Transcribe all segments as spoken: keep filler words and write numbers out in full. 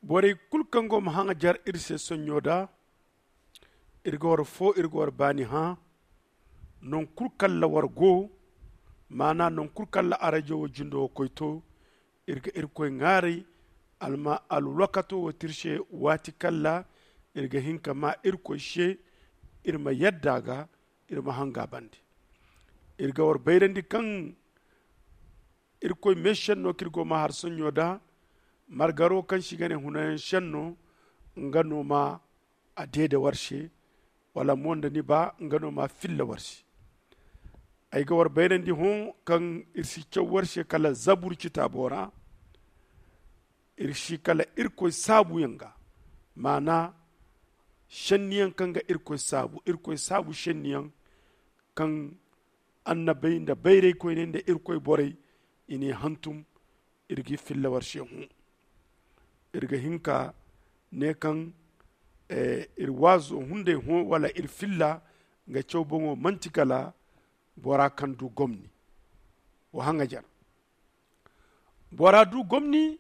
bore kulkango mahanga jar irse sonyoda irgor fo irgor bani ha non kulkalla wargo mana non kulkalla arajo jindo koyto irga irkoy ngari alma alwakato wotirshe wati kalla irga hinka ma irkoy she irma yaddaga irma hanga bandi irga war bayrandi kan irkoy meshen no kirgo ma har sonyoda margaro kan shigane hunan shanno ngano ma adede warshe wala monda ni ba ngano ma filla warshe ay ga war bayrandi hon kan irsi cew warshe kala zabur kitabora irshi kala irkoy sabu yanga mana shanniyan kan ga irkoy sabu irkoy sabu shanniyan kan annabai da bayre koy ne da irkoy boray ini hantum irgi filla warshe hon irga hinka ne kan eh, irwazo hunde hon wala irfilla nga chawbongo mantikala bora kan du gomni wa hanga jar bora du gomni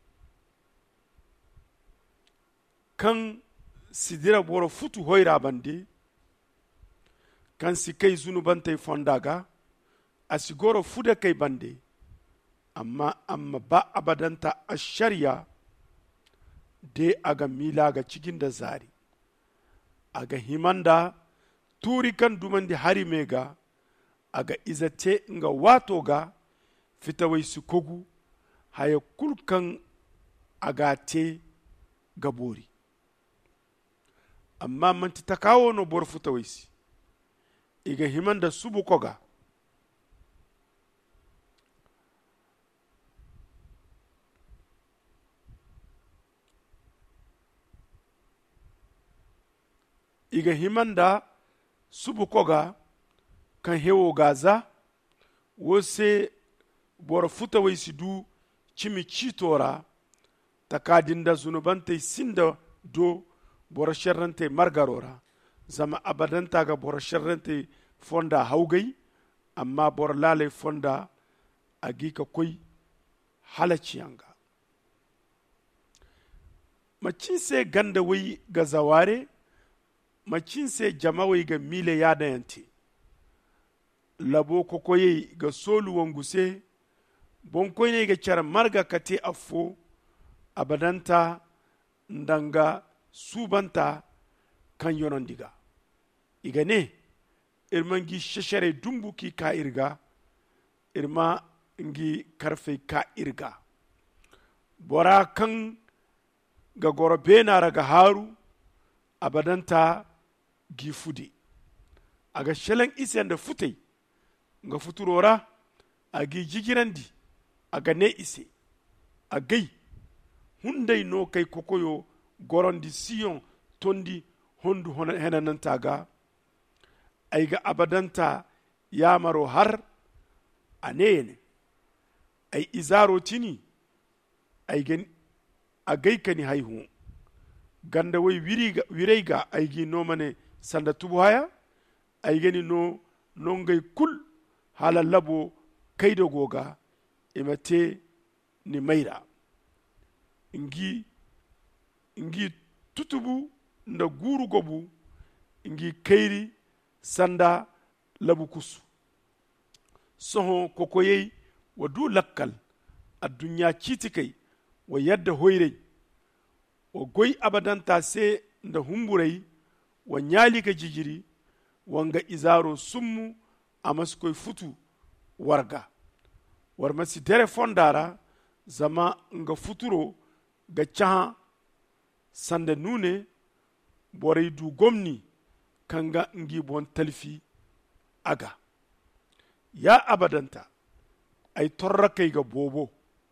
kan sidira boro futu hoyra bande kan si kay zunubante fondaga asigoro fude kay bande amma amma ba abadanta ashariya de aga mila ga cikin da zari aga himanda turi kan dumandi hari mega aga izate nga wato ga fitawai su kogu haya kulkan aga te gabori amma manti takawo no bor fitawai si iga himanda subu koga iga himanda subu koga kan hewo gaza wose bora futa wai sidu chimi chitora takadinda zunubante sinda do bora sharrante margarora zama abadanta ga bora sharrante fonda haugai amma bora lale fonda agika koi halaciyanga macinse ganda wai ga zaware macinse jamawai ga mile yada yanti labo kokoye ga solu wanguse bonkoy ne ga cara marga kate afo abadanta ndanga subanta kan yonondiga iga ne irma ngi sheshere dumbu ki ka irga irma ngi karfe ka irga bora kan ga goro benara ga haru abadanta gifudi aga shelen isen da futai nga futurora agi jigirandi aga ne ise agai hundai no kai kokoyo gorondi siyon tondi hondu henanantaga aiga abadanta yamaro har anene ai izaro tini aigen agai kani haihu ganda wai wiriga wiraiga aigi no mane sanda tubu haya aigeni no nongai kul hala labo kaido goga imate ni maira ingi ingi tutubu nda guru gobu ingi kairi sanda labu kusu soho kokoyei wadu lakkal adunya chitikai wa yadda hoirei wa goy abadanta se nda humburai wa nyali ka jijiri wanga izaro summu amaskoy futu warga warmasi dere fondara zama nga futuro ga chaha sanda nune boray du gomni kanga ngi bon talfi aga ya abadanta ay torra kay ga bobo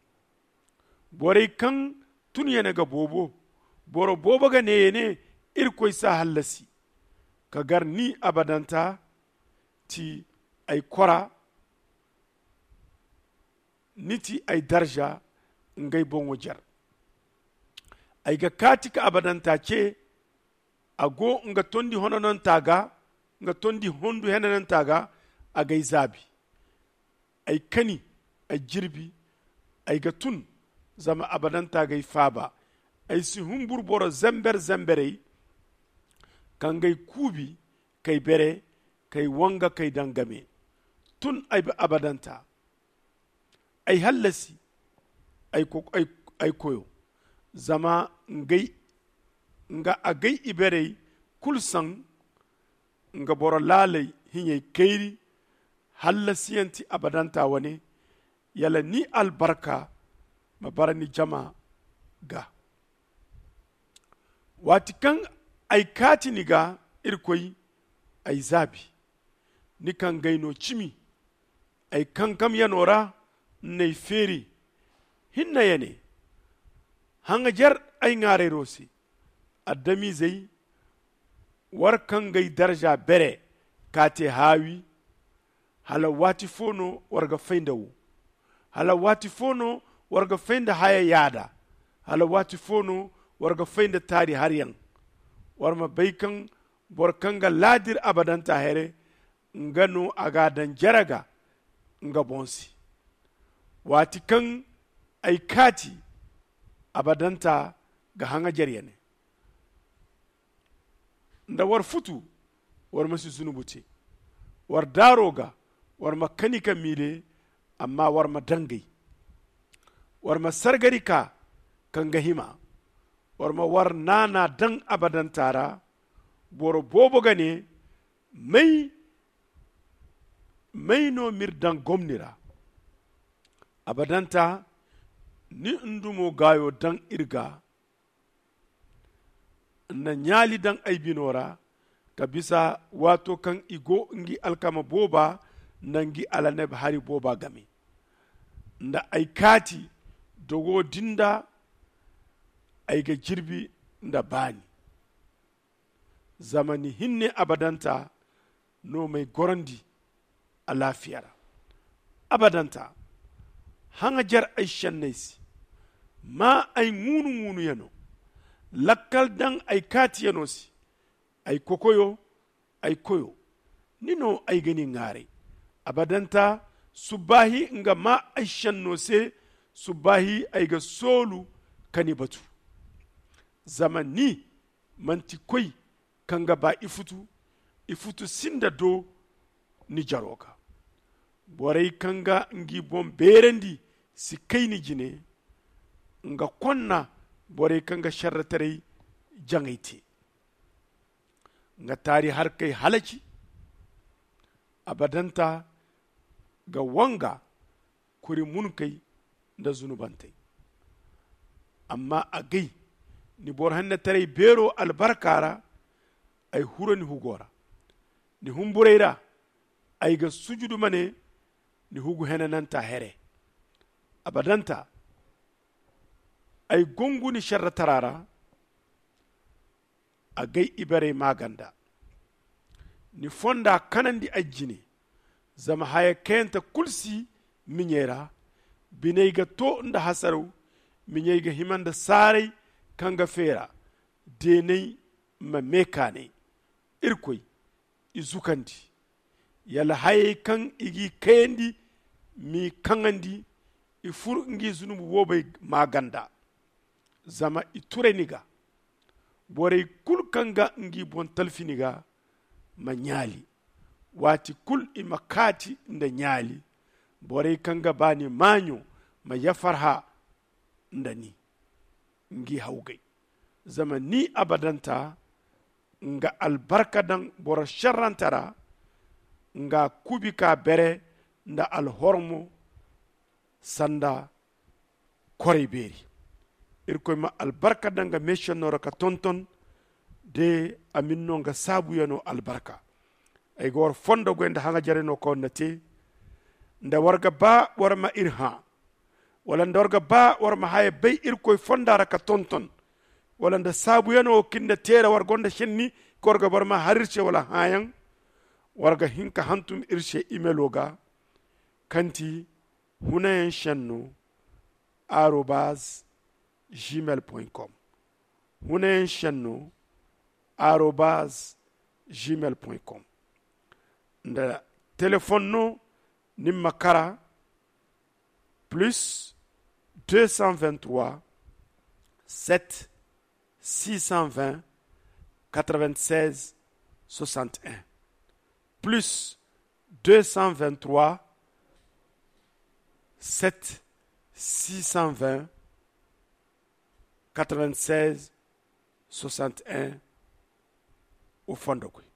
boray kan tunyene ga bobo boro bobo ga neyene irkoy sa hallasi ka gar ni abadanta ti ay kora niti ay darja ngay bongo jar ay ga katika abadanta ce ago nga tondi hononon taga nga tondi hondu henanan taga agay zabi ay kani ay jirbi ay ga tun zama abadanta gay faba ay si humbur boro zember zemberei kangay kubi kay bere kay wanga kay dangame tun ay abadanta ay hallasi ay ko ay ay koyo zama ngay nga agay iberei kulsan nga boro lalai hinyai kairi hallasiyanti abadanta wane yala ni albarka mabarani jama ga wati kan ay kati ni ga irkoyi ay zabi ni kan gaino cimi ay kankam yanora nay feri hinna yane hanga jar ay ngare rosi addami zai war kan gai daraja bere kate hawi hala wati fono warga fainda wu hala wati fono warga fainda haya yada hala wati fono warga fainda tari haryan warma baikan borkanga ladir abadanta here ngano aga dan jaraga nga bonsi wati kan ay kati abadanta ga hanga jaryane nda war futu war masu zunubuce war daroga war makanika mile amma war madangai war masargarika kan gahima war ma war nana dan abadan tara boro bobo gane mai mai no mir dan gomnira abadanta ni ndumo gayo dan irga na nyali dan aibinora kabisa wato kan igo ngi alkama boba nangi alaneb hari boba gami nda aikati dogo dinda aiga jirbi nda bani zamani hinne abadanta no mai gorandi a lafiyara abadanta hanga jar aishan naisi ma ai ngunu ngunu yano lakkal dan ay kati yanosi ay kokoyo ay koyo nino ay gani ngare abadanta subahi nga ma ay shannose subahi ay ga solu kani batu zamani manti koy kanga ba ifutu ifutu sinda do ni jaroka boray kanga ngi bom berendi si kayni jine nga konna bore kanga sharratare jangaiti nga tari har kai halaci abadanta ga wanga kuri mun kai da zunubantai amma a gai ni bor hanna tare bero albarkara ay hurani hugora ni humbureira ay ga sujudu mane ni hugu henananta here abadanta ay gonguni sharra tarara a gai ibare maganda ni fonda kanandi ajjini zama haya kenta kulsi minyera bineiga to nda hasaru minyeiga himanda sarai kanga fera denei ma mekane irkoy izukandi yala haye kan igi kendi mi kangandi ifur ngi zunubu wobe maganda zama itureniga bore kul kanga ngi bon talfiniga ma nyali wati kul imakati nda nyali bore kanga bani manyo ma yafarha ndani ngi hawgay zama ni abadanta nga albarka dan bora sharrantara nga kubika bere nda alhormo sanda kore beri irkoy ma albarka danga messionora ka tonton de aminno nga sabu yano albarka ay gor fondo gwenda hanga jareno ko nati nda warga ba warma irha wala ndorga ba warma haye bay irkoy fondara ka tonton wala nda sabu yano kinda tera war gonda shenni korga barma harirce wala hayan warga hinka hantum irshe imeloga kanti hunayen shanno arobase gmail point com hunayen shanno arobase gmail point com nda téléphone no nimma kara plus deux cent vingt-trois sept six cent vingt quatre-vingt-seize soixante et un plus deux cent vingt-trois sept six cent vingt quatre-vingt-seize soixante et un au fond de quoi.